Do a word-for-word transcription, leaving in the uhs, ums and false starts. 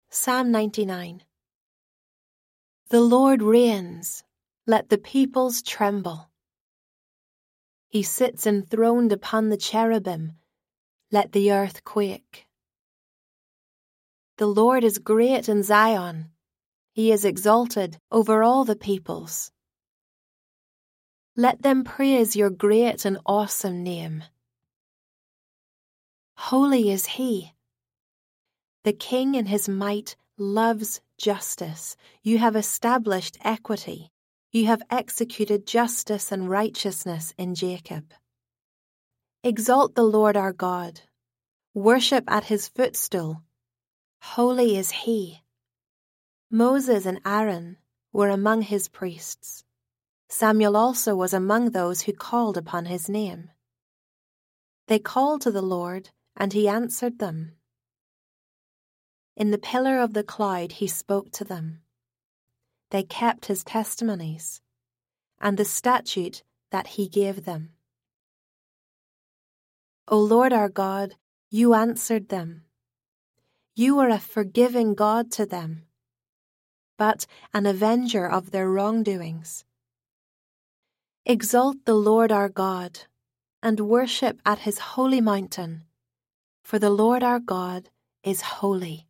Psalm ninety-nine. The Lord reigns, let the peoples tremble. He sits enthroned upon the cherubim, let the earth quake. The Lord is great in Zion, he is exalted over all the peoples. Let them praise your great and awesome name. Holy is he. The King in his might loves justice. You have established equity. You have executed justice and righteousness in Jacob. Exalt the Lord our God. Worship at his footstool. Holy is he. Moses and Aaron were among his priests. Samuel also was among those who called upon his name. They called to the Lord, and he answered them. In the pillar of the cloud he spoke to them. They kept his testimonies, and the statute that he gave them. O Lord our God, you answered them. You are a forgiving God to them, but an avenger of their wrongdoings. Exalt the Lord our God, and worship at his holy mountain, for the Lord our God is holy.